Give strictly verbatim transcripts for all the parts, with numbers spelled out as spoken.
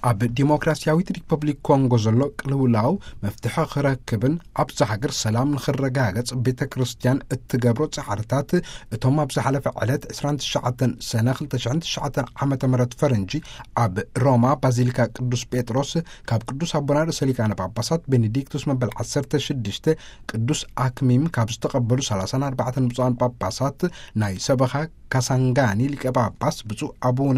ኣብ ዲሞክራሲያዊት ሪፐብሊክ ኮንጎ ዘሎ ቅልውላው መፍትሒ ክረክብን ኣብዛ ሃገር ሰላም ንኽረጋገጽ ቤተ ክርስቲያን እትገብሮ ጻዕርታት እቶም ኣብ ዝሓለፈ ዕለት عشرين تسعة ሰነ ሁለት ሺህ ትሽዓተ ዓመተ ምህረት ፈረንጂ ኣብ ሮማ ባዚሊካ ቅዱስ ጴጥሮስ ካብ ቅዱስ አቡነ ርእሰ ሊቃነ ጳጳሳት ቤኔዲክቱስ መበል ዓሰርተ ሽዱሽተ ቅዱስ አክሚም ካብ ዝተቐበሉ ሰላሳ ወአርባዕተ ብፁዓን ጳጳሳት ናይ ሰበኻ ካሳንጋኒ ሊቀ ጳጳስ ብፁዕ አቡነ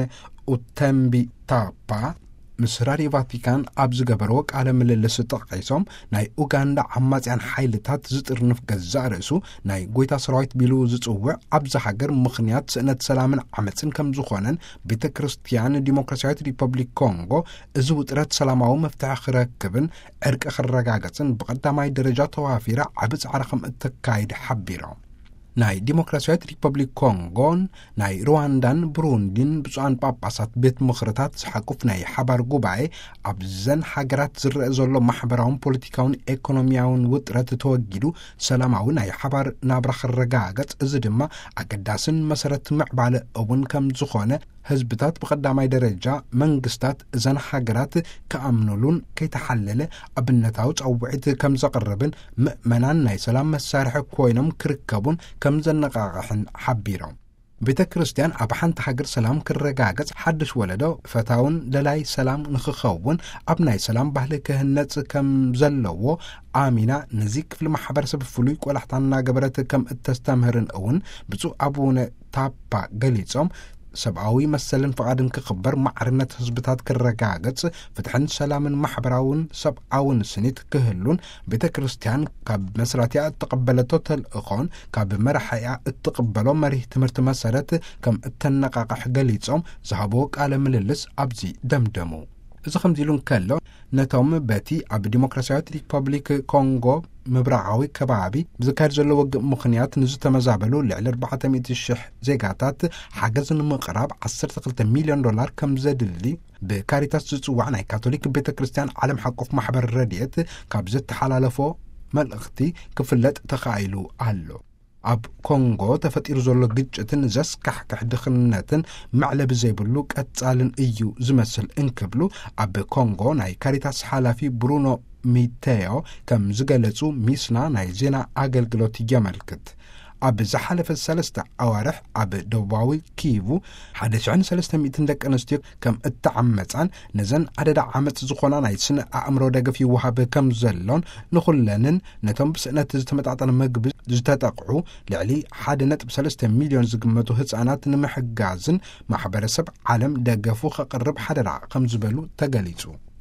ኡተምቢ ታፓ ምስራር ቫቲካን ኣብ ዝገበርዎ ቃለ ምልልስ ጠቂሶም ናይ ኡጋንዳ ዓማጽያን ሓይልታት ዝጥርንፍ ገዛእ ርእሱ ናይ ጎይታ ሰራዊት ቢሉ ዝጽውዕ ኣብዛ ሃገር ምኽንያት ስእነት ሰላምን ዓመፅን ከም ዝኾነን ቤተ ክርስቲያን ዲሞክራሲያዊት ሪፐብሊክ ኮንጎ እዚ ውጥረት ሰላማዊ መፍትሒ ክረክብን ዕርቂ ክረጋገጽን ብቐዳማይ ደረጃ ተዋፊራ ዓብ ጻዕሪ ከም እትካይድ ሓቢሮም ናይ ዲሞክራሲያዊት ሪፐብሊክ ኮንጎን ናይ ሩዋንዳን ብሩንዲን ብፁዓን ጳጳሳት ቤት ምኽርታት ዝሓቁፍ ናይ ሓባር ጉባኤ ኣብዘን ሃገራት ዝርአ ዘሎ ማሕበራውን ፖለቲካውን ኢኮኖሚያውን ውጥረት ተወጊዱ ሰላማዊ ናይ ሓባር ናብራ ክረጋገጽ እዚ ድማ ኣገዳስን መሰረት ምዕባለ እውን ከም ዝኾነ ህዝብታት በቀዳማይ ደረጃ መንግስታት እዘን ሃገራት ከአምኑሉን ከይተሐለለ አብነታው ጻውዒት ከም ዘቀረብን ምእመናን ናይ ሰላም መሳርሒ ኮይኖም ክርከቡን ከም ዘነቃቅሕን ሓቢሮም ቤተ ክርስቲያን ኣብ ሓንቲ ሃገር ሰላም ክረጋገጽ ሓድሽ ወለዶ ፈታውን ለላይ ሰላም ንኽኸውን ኣብ ናይ ሰላም ባህሊ ክህነጽ ከም ዘለዎ አሚና ነዚ ክፍሊ ማሕበረሰብ ፍሉይ ቆላሕታና ገበረት ከም እተስተምህርን እውን ብፁዕ አቡነ ታፓ ገሊጾም ሰብአዊ መሰልን ፈቃድን ክኽበር ማዕርነት ህዝብታት ክረጋገጽ ፍትሕን ሰላምን ማሕበራውን ሰብአውን ስኒት ክህሉን ቤተ ክርስቲያን ካብ መስራትያ እተቀበለቶ ተልእኾን ካብ መራሕያ እትቅበሎ መሪህ ትምህርቲ መሰረት ከም እተነቃቅሕ ገሊጾም ዝሃቦ ቃለ ምልልስ ኣብዚ ደምደሙ እዚ ከምዚሉን ከሎ ነቶም በቲ ኣብ ዲሞክራሲያዊት ሪፐብሊክ ኮንጎ ምብራዓዊ ከባቢ ብዝካድ ዘሎ ወግእ ምኽንያት ንዝተመዛበሉ ልዕሊ ኣርባዕተ ሚእቲ ሽሕ ዜጋታት ሓገዝ ንምቕራብ ዓሰርተ ክልተ ሚልዮን ዶላር ከም ዘድሊ ብካሪታስ ዝጽዋዕ ናይ ካቶሊክ ቤተ ክርስቲያን ዓለም ሓቆፍ ማሕበር ረድኤት ካብ ዝተሓላለፎ መልእኽቲ ክፍለጥ ተኻኢሉ ኣሎ ኣብ ኮንጎ ተፈጢሩ ዘሎ ግጭትን ዘስካሕክሕ ድኽነትን መዕለብ ዘይብሉ ቀጻልን እዩ ዝመስል እንክብሉ ኣብ ኮንጎ ናይ ካሪታስ ሓላፊ ብሩኖ ሚቴዮ ከም ዝገለጹ ሚስና ናይ ዜና ኣገልግሎት የመልክት ኣብ ዝሓለፈ ሰለስተ ኣዋርሕ ኣብ ደቡባዊ ኪቡ ሓደ ሽሕን ሰለስተ ሚእትን ደቂ ኣንስትዮ ከም እተዓመፃን ነዘን ኣደዳ ዓመፅ ዝኾና ናይ ስነ ኣእምሮ ደገፍ ይወሃብ ከም ዘሎን ንኹለንን ነቶም ብስእነት ዝተመጣጠነ ምግቢ ዝተጠቅዑ ልዕሊ ሓደ ነጥቢ ሰለስተ ሚልዮን ዝግመቱ ህፃናት ንምሕጋዝን ማሕበረሰብ ዓለም ደገፉ ከቅርብ ሓደራ ከም ዝበሉ ተገሊጹ